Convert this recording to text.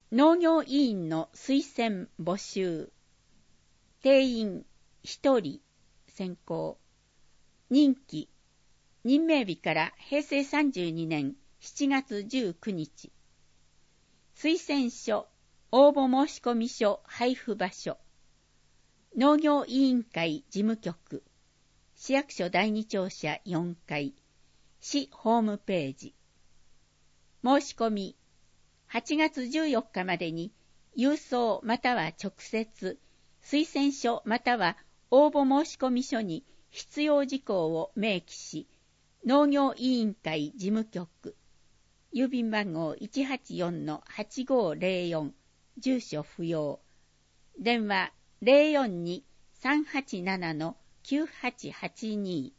農業委員の推薦募集。定員1人選考。任期任命日から平成32年7月19日。推薦書応募申込書配布場所。農業委員会事務局。市役所第二庁舎4階。市ホームページ。申し込み8月14日までに郵送または直接推薦書または応募申込書に必要事項を明記し、農業委員会事務局郵便番号 184-8504 住所不要電話 042-387-9882